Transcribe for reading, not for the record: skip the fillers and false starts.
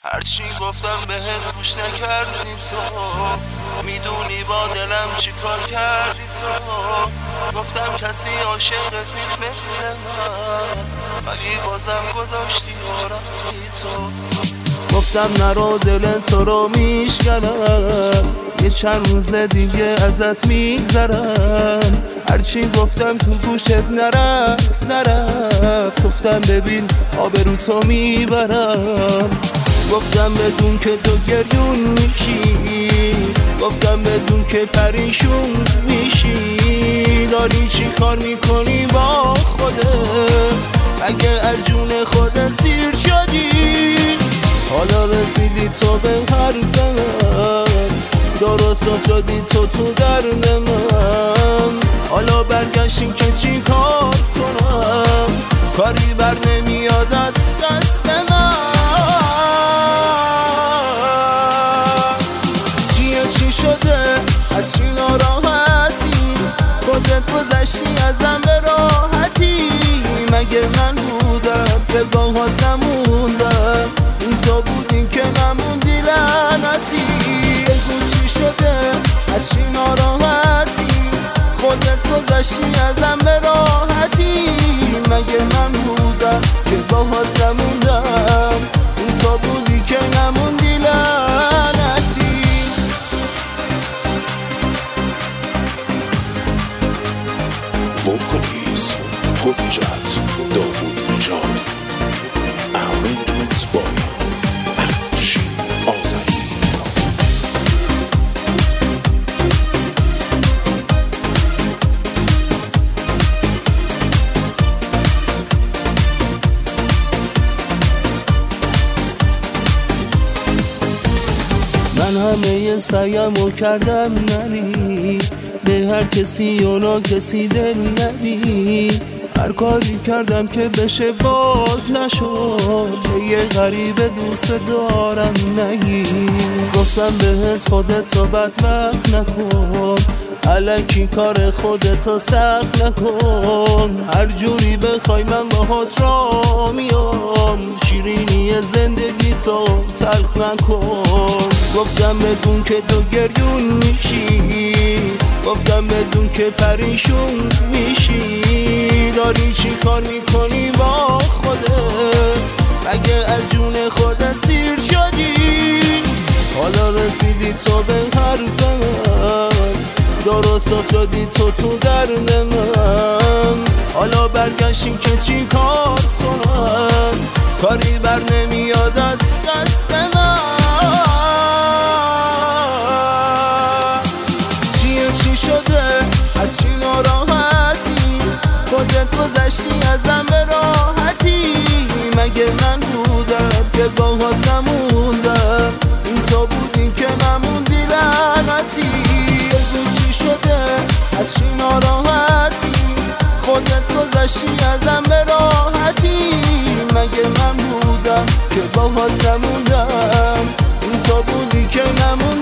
هرچی گفتم بهت گوش نکردی تو، میدونی با دلم چی کار کردی تو. گفتم کسی عاشقت نیست مثل من، ولی بازم گذاشتی و رفتی تو. گفتم نرو دل تو رو میشکنم، یه چند روز دیگه ازت میگذرم. هرچی گفتم تو گوشت نرفت. گفتم ببین آبرو تو میبرم. گفتم بدون که تو گریون میشی، گفتم بدون که پریشون میشی. داری چی کار میکنی با خودت؟ اگه از جون خودت سیر شدی، حالا رسیدی تو به حرف من، درست افتادی تو درد من. حالا برگشتی که چی کار کنم؟ کاری بر نمیاد از دست من. چی شده؟ از چی ناراحتی؟ خودت گذشتی ازم به راحتی. مگه من بودم به باهاتم موندم؟ این تو بودی که نموندی لعنتی. بگو چی شده؟ از چی ناراحتی؟ خودت گذشتی ازم به راحتی. مگه من بودم که باهاتم موندم؟ این تو بودی که نموندی لعنتی. وکالیست حجت داوود نژاد، arrangements by افشین آذری. من همه سعیمو کردم نری، به هر کسی اونا کسی دل ندی. هر کاری کردم که بشه باز نشد، یه غریبه دوست دارم نگی. گفتم بهت خودتو بدبخت نکن، الکی کار خودتو سخت نکن. هر جوری بخوای من باهات را میام، شیرینی زندگی تو تلخ نکن. گفتم بدون که تو گریون میشی، گفتم بدون که پریشون میشی. داری چی کار میکنی با خودت؟ اگه از جون خودت سیر شدی، حالا رسیدی تو به حرف من، درست افتادی تو درد من. حالا برگشتی که چی کار کنم؟ کاری بر نمیاد از دست من. چی شده؟ از چی ناراحتی؟ خودت گذشتی ازم به راحتی. مگه من بودم که باهاتم موندم؟ این تو بودی که نموندی لعنتی. بگو چی شده؟ از چی ناراحتی؟ خودت گذشتی ازم به راحتی. مگه من بودم که باهاتم موندم؟ این تو بودی که نموندی